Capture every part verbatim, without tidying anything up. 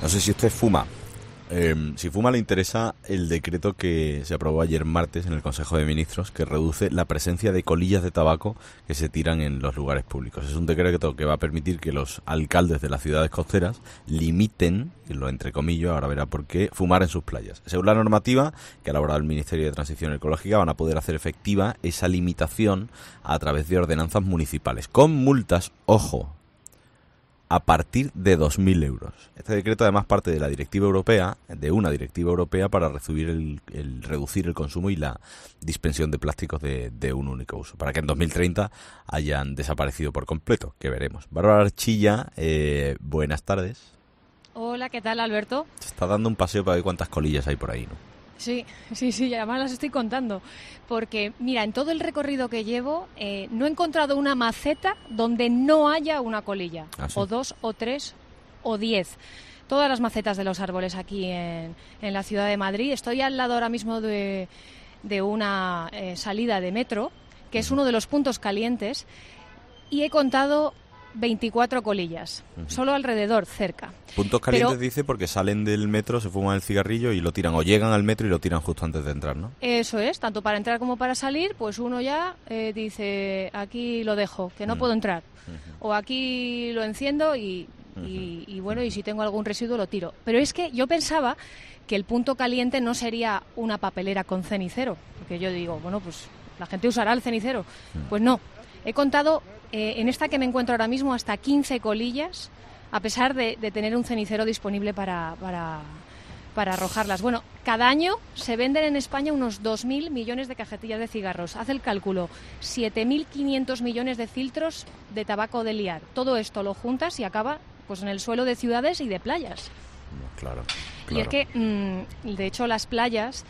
No sé si usted fuma. Eh, si fuma, le interesa el decreto que se aprobó ayer martes en el Consejo de Ministros, que reduce la presencia de colillas de tabaco que se tiran en los lugares públicos. Es un decreto que va a permitir que los alcaldes de las ciudades costeras limiten, y lo entrecomillo, ahora verá por qué, fumar en sus playas. Según la normativa que ha elaborado el Ministerio de Transición Ecológica, van a poder hacer efectiva esa limitación a través de ordenanzas municipales, con multas, ojo, a partir de dos mil euros. Este decreto además parte de la directiva europea, de una directiva europea para reducir el, el, reducir el consumo y la dispensión de plásticos de, de un único uso, para que en dos mil treinta hayan desaparecido por completo, que veremos. Bárbara Archilla, eh, buenas tardes. Hola, ¿qué tal, Alberto? Se está dando un paseo para ver cuántas colillas hay por ahí, ¿no? Sí, sí, sí, además las estoy contando, porque mira, en todo el recorrido que llevo eh, no he encontrado una maceta donde no haya una colilla, ¿Ah, sí? o dos, o tres, o diez. Todas las macetas de los árboles aquí en, en la ciudad de Madrid. Estoy al lado ahora mismo de, de una eh, salida de metro, que es uno de los puntos calientes, y he contado veinticuatro colillas, uh-huh. Solo alrededor, cerca. Puntos calientes Pero, dice porque salen del metro, se fuman el cigarrillo y lo tiran, o llegan al metro y lo tiran justo antes de entrar, ¿no? Eso es, tanto para entrar como para salir, pues uno ya eh, dice, aquí lo dejo, que no uh-huh. puedo entrar, uh-huh. o aquí lo enciendo y, uh-huh. y, y bueno, y si tengo algún residuo lo tiro. Pero es que yo pensaba que el punto caliente no sería una papelera con cenicero, porque yo digo, bueno, pues la gente usará el cenicero. Uh-huh. Pues no, he contado eh, en esta que me encuentro ahora mismo hasta quince colillas, a pesar de, de tener un cenicero disponible para, para, para arrojarlas. Bueno, cada año se venden en España unos dos mil millones de cajetillas de cigarros. Haz el cálculo, siete mil quinientos millones de filtros de tabaco de liar. Todo esto lo juntas y acaba pues en el suelo de ciudades y de playas. Claro, claro. Y es que, mmm, de hecho, las playas,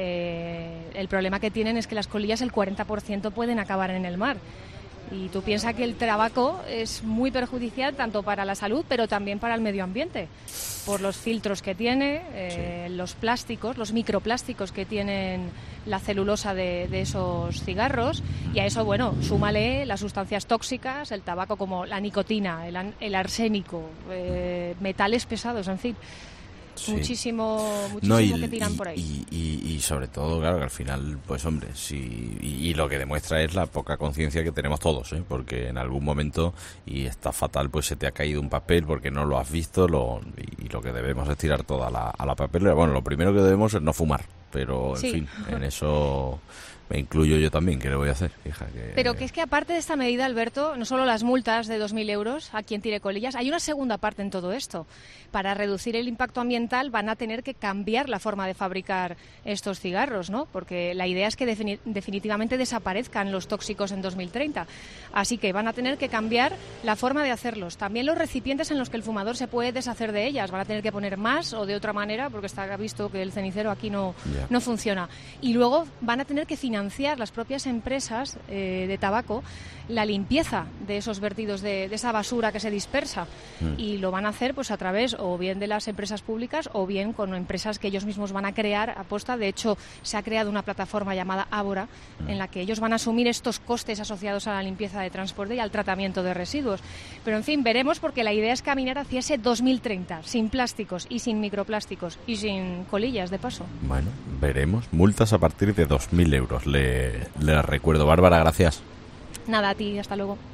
eh, el problema que tienen es que las colillas, el cuarenta por ciento pueden acabar en el mar. Y tú piensas que el tabaco es muy perjudicial tanto para la salud, pero también para el medio ambiente, por los filtros que tiene, eh, sí. los plásticos, los microplásticos que tienen la celulosa de, de esos cigarros, y a eso, bueno, súmale las sustancias tóxicas, el tabaco como la nicotina, el, el arsénico, eh, metales pesados, en fin. Sí. Muchísimo, muchísimo no, y, que tiran y, por ahí. Y, y, y sobre todo, claro, que al final, pues hombre, sí, y, y lo que demuestra es la poca conciencia que tenemos todos, ¿eh? Porque en algún momento, y está fatal, pues se te ha caído un papel porque no lo has visto, lo, y, y lo que debemos es tirar toda la, a la papelera. Bueno, lo primero que debemos es no fumar, pero en sí. fin, en eso me incluyo yo también, ¿qué le voy a hacer? Hija, que... Pero que es que aparte de esta medida, Alberto, no solo las multas de dos mil euros a quien tire colillas, hay una segunda parte en todo esto. Para reducir el impacto ambiental van a tener que cambiar la forma de fabricar estos cigarros, ¿no? Porque la idea es que defini- definitivamente desaparezcan los tóxicos en dos mil treinta. Así que van a tener que cambiar la forma de hacerlos. También los recipientes en los que el fumador se puede deshacer de ellas. Van a tener que poner más o de otra manera, porque está visto que el cenicero aquí no, yeah. no funciona. Y luego van a tener que financiar las propias empresas eh, de tabaco la limpieza de esos vertidos, de, de esa basura que se dispersa. Mm. Y lo van a hacer pues a través o bien de las empresas públicas o bien con empresas que ellos mismos van a crear a posta. De hecho, se ha creado una plataforma llamada Ábora mm. en la que ellos van a asumir estos costes asociados a la limpieza de transporte y al tratamiento de residuos. Pero, en fin, veremos, porque la idea es caminar hacia ese dos mil treinta, sin plásticos y sin microplásticos y sin colillas, de paso. Bueno, veremos. Multas a partir de dos mil euros. Le, le recuerdo. Bárbara, gracias. Nada, a ti. Hasta luego.